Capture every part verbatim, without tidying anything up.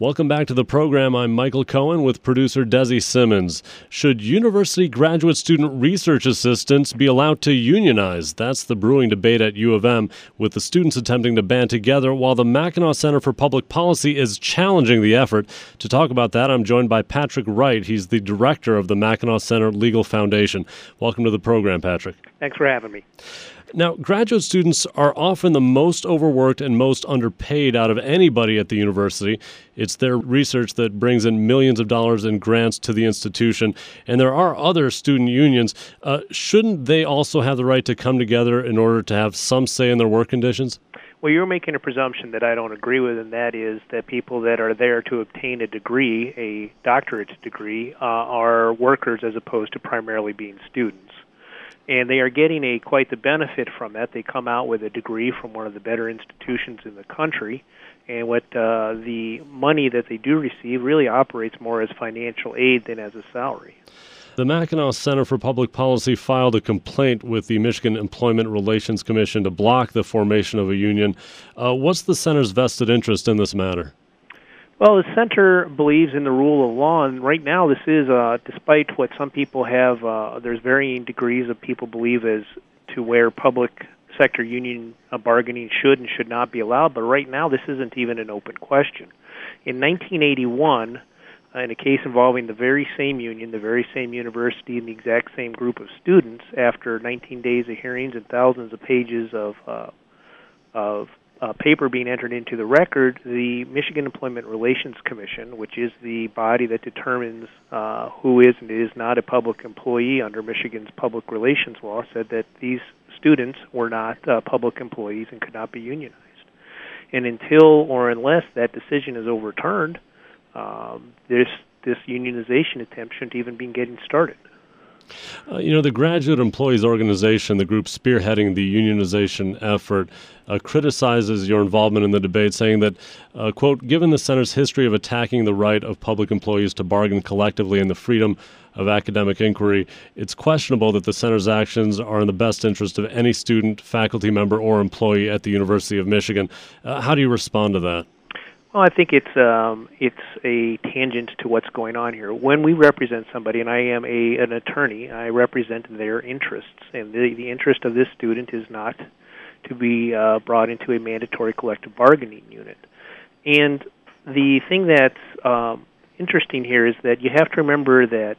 Welcome back to the program. I'm Michael Cohen with producer Desi Simmons. Should university graduate student research assistants be allowed to unionize? That's the brewing debate at U of M, with the students attempting to band together while the Mackinac Center for Public Policy is challenging the effort. To talk about that, I'm joined by Patrick Wright. He's the director of the Mackinac Center Legal Foundation. Welcome to the program, Patrick. Thanks for having me. Now, graduate students are often the most overworked and most underpaid out of anybody at the university. It's their research that brings in millions of dollars in grants to the institution, and there are other student unions. Uh, shouldn't they also have the right to come together in order to have some say in their work conditions? Well, you're making a presumption that I don't agree with, and that is that people that are there to obtain a degree, a doctorate degree, uh, are workers as opposed to primarily being students. And they are getting a quite the benefit from that. They come out with a degree from one of the better institutions in the country, and what uh, the money that they do receive really operates more as financial aid than as a salary. The Mackinac Center for Public Policy filed a complaint with the Michigan Employment Relations Commission to block the formation of a union. Uh, what's the center's vested interest in this matter? Well, the center believes in the rule of law, and right now this is, uh, despite what some people have, uh, there's varying degrees of people believe as to where public sector union uh, bargaining should and should not be allowed, but right now this isn't even an open question. In nineteen eighty-one, uh, in a case involving the very same union, the very same university, and the exact same group of students, after nineteen days of hearings and thousands of pages of uh, of Uh, paper being entered into the record, the Michigan Employment Relations Commission, which is the body that determines uh, who is and is not a public employee under Michigan's public relations law, said that these students were not uh, public employees and could not be unionized. And until or unless that decision is overturned, um, this, this unionization attempt shouldn't even be getting started. Uh, you know, the Graduate Employees Organization, the group spearheading the unionization effort, uh, criticizes your involvement in the debate, saying that, uh, quote, given the center's history of attacking the right of public employees to bargain collectively and the freedom of academic inquiry, it's questionable that the center's actions are in the best interest of any student, faculty member, or employee at the University of Michigan. Uh, how do you respond to that? Well, I think it's um, it's a tangent to what's going on here. When we represent somebody, and I am a an attorney, I represent their interests, and the, the interest of this student is not to be uh, brought into a mandatory collective bargaining unit. And the thing that's um, interesting here is that you have to remember that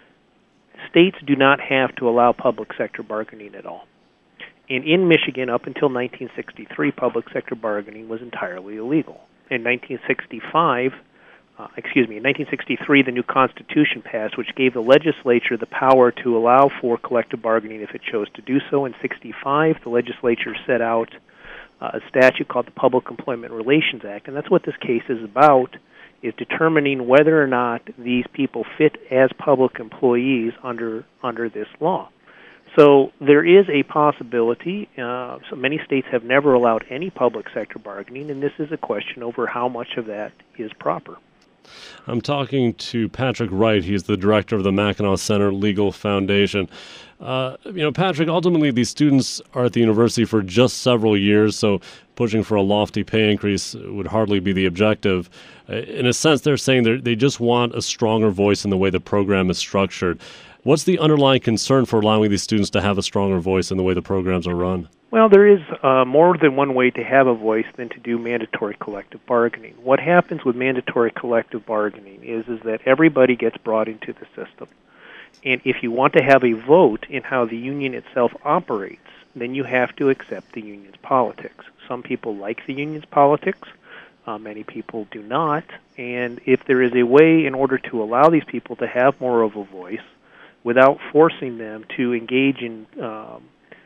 states do not have to allow public sector bargaining at all. And in Michigan, up until nineteen sixty-three, public sector bargaining was entirely illegal. In nineteen sixty-five, uh, excuse me, in nineteen sixty-three, the new Constitution passed, which gave the legislature the power to allow for collective bargaining if it chose to do so. In sixty-five, the legislature set out uh, a statute called the Public Employment Relations Act, and that's what this case is about, is determining whether or not these people fit as public employees under under this law. So there is a possibility. Uh, so many states have never allowed any public sector bargaining, and this is a question over how much of that is proper. I'm talking to Patrick Wright. He's the director of the Mackinac Center Legal Foundation. Uh, you know, Patrick, ultimately these students are at the university for just several years, so pushing for a lofty pay increase would hardly be the objective. Uh, in a sense, they're saying they're, they just want a stronger voice in the way the program is structured. What's the underlying concern for allowing these students to have a stronger voice in the way the programs are run? Well, there is uh, more than one way to have a voice than to do mandatory collective bargaining. What happens with mandatory collective bargaining is, is that everybody gets brought into the system. And if you want to have a vote in how the union itself operates, then you have to accept the union's politics. Some people like the union's politics. Uh, many people do not. And if there is a way in order to allow these people to have more of a voice, without forcing them to engage in um,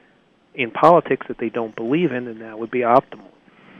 in politics that they don't believe in, then that would be optimal.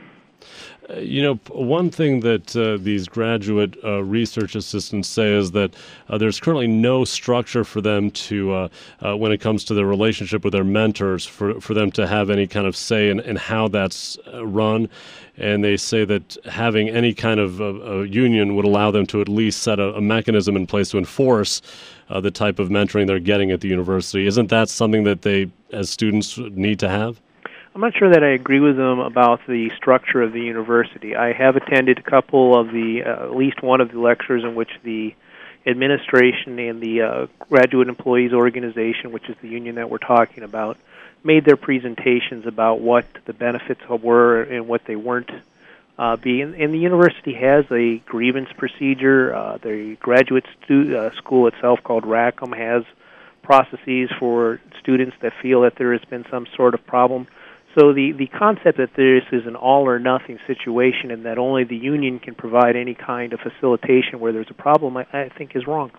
Uh, you know, one thing that uh, these graduate uh, research assistants say is that uh, there's currently no structure for them to, uh, uh, when it comes to their relationship with their mentors, for, for them to have any kind of say in, in how that's uh, run. And they say that having any kind of uh, a union would allow them to at least set a, a mechanism in place to enforce uh, the type of mentoring they're getting at the university. Isn't that something that they, as students, need to have? I'm not sure that I agree with them about the structure of the university. I have attended a couple of the, uh, at least one of the lectures in which the administration and the uh, Graduate Employees Organization, which is the union that we're talking about, made their presentations about what the benefits were and what they weren't uh, being. And the university has a grievance procedure. Uh, the graduate stu- uh, school itself, called Rackham, has processes for students that feel that there has been some sort of problem. So the, the concept that this is an all-or-nothing situation and that only the union can provide any kind of facilitation where there's a problem, I, I think is wrong.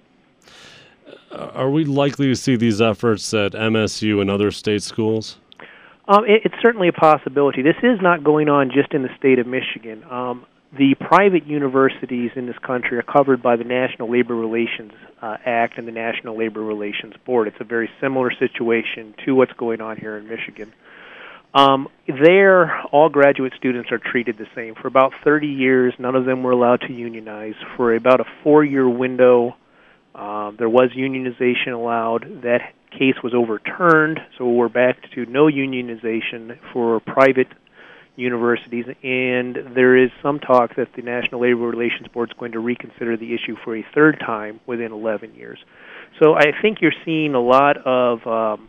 Are we likely to see these efforts at M S U and other state schools? Um, it, it's certainly a possibility. This is not going on just in the state of Michigan. Um, the private universities in this country are covered by the National Labor Relations uh, Act and the National Labor Relations Board. It's a very similar situation to what's going on here in Michigan. Um, there, all graduate students are treated the same. For about thirty years, none of them were allowed to unionize. For about a four-year window, uh, there was unionization allowed. That case was overturned, so we're back to no unionization for private universities, and there is some talk that the National Labor Relations Board is going to reconsider the issue for a third time within eleven years. So I think you're seeing a lot of um,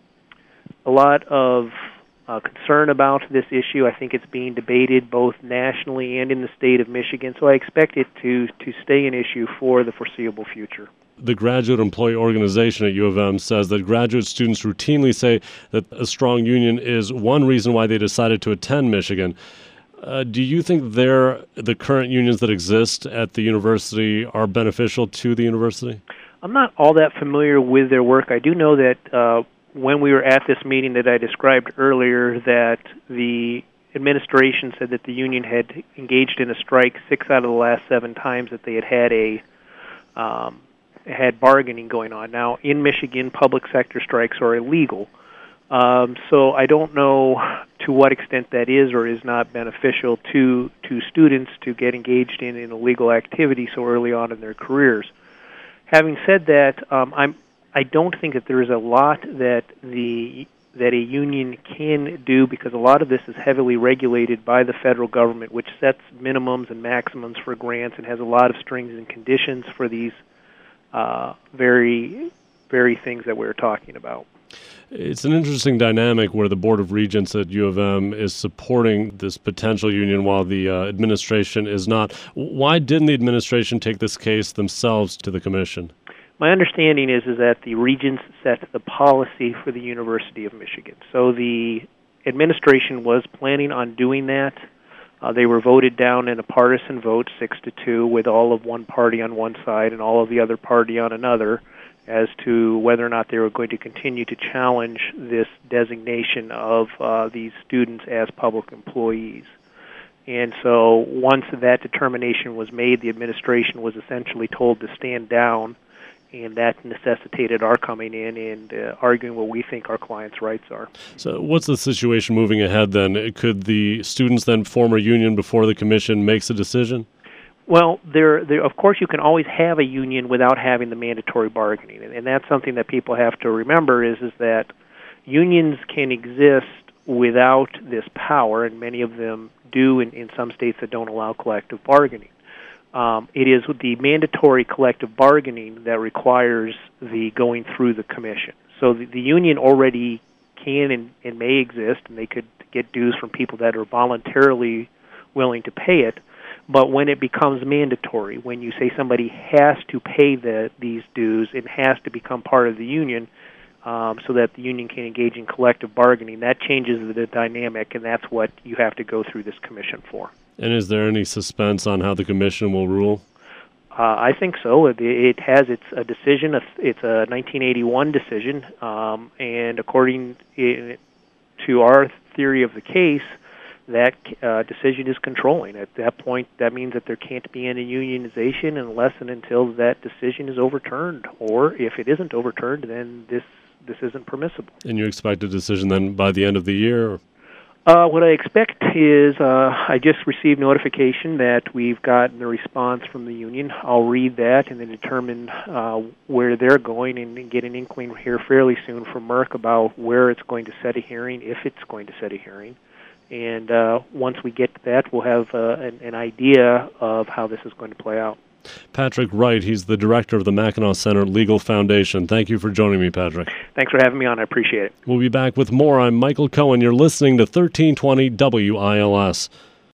a lot of Uh, concern about this issue. I think it's being debated both nationally and in the state of Michigan, so I expect it to, to stay an issue for the foreseeable future. The Graduate Employee Organization at U of M says that graduate students routinely say that a strong union is one reason why they decided to attend Michigan. Uh, do you think they're, the current unions that exist at the university are beneficial to the university? I'm not all that familiar with their work. I do know that uh, when we were at this meeting that I described earlier, that the administration said that the union had engaged in a strike six out of the last seven times that they had had a um, had bargaining going on. Now, in Michigan, public sector strikes are illegal, um, so I don't know to what extent that is or is not beneficial to to students to get engaged in an illegal activity so early on in their careers. Having said that, um, I'm I don't think that there is a lot that the that a union can do, because a lot of this is heavily regulated by the federal government, which sets minimums and maximums for grants and has a lot of strings and conditions for these uh, very, very things that we're talking about. It's an interesting dynamic where the Board of Regents at U of M is supporting this potential union while the uh, administration is not. Why didn't the administration take this case themselves to the commission? My understanding is, is that the regents set the policy for the University of Michigan. So the administration was planning on doing that. Uh, they were voted down in a partisan vote, six to two, with all of one party on one side and all of the other party on another, as to whether or not they were going to continue to challenge this designation of uh, these students as public employees. And so once that determination was made, the administration was essentially told to stand down, and that necessitated our coming in and uh, arguing what we think our clients' rights are. So what's the situation moving ahead then? Could the students then form a union before the commission makes a decision? Well, there, there, of course, you can always have a union without having the mandatory bargaining, and, and that's something that people have to remember is, is that unions can exist without this power, and many of them do in, in some states that don't allow collective bargaining. Um, it is the mandatory collective bargaining that requires the going through the commission. So the, the union already can and, and may exist, and they could get dues from people that are voluntarily willing to pay it. But when it becomes mandatory, when you say somebody has to pay the, these dues, it has to become part of the union um, so that the union can engage in collective bargaining, that changes the dynamic, and that's what you have to go through this commission for. And is there any suspense on how the commission will rule? Uh, I think so. It, it has its a decision. It's a nineteen eighty-one decision, um, and according to our theory of the case, that uh, decision is controlling. At that point, that means that there can't be any unionization unless and until that decision is overturned. Or if it isn't overturned, then this this isn't permissible. And you expect a decision then by the end of the year? Uh, what I expect is uh, I just received notification that we've gotten a response from the union. I'll read that and then determine uh, where they're going and get an inkling here fairly soon from Merck about where it's going to set a hearing, if it's going to set a hearing. And uh, once we get to that, we'll have uh, an, an idea of how this is going to play out. Patrick Wright, he's the director of the Mackinac Center Legal Foundation. Thank you for joining me, Patrick. Thanks for having me on. I appreciate it. We'll be back with more. I'm Michael Cohen. You're listening to thirteen twenty W I L S.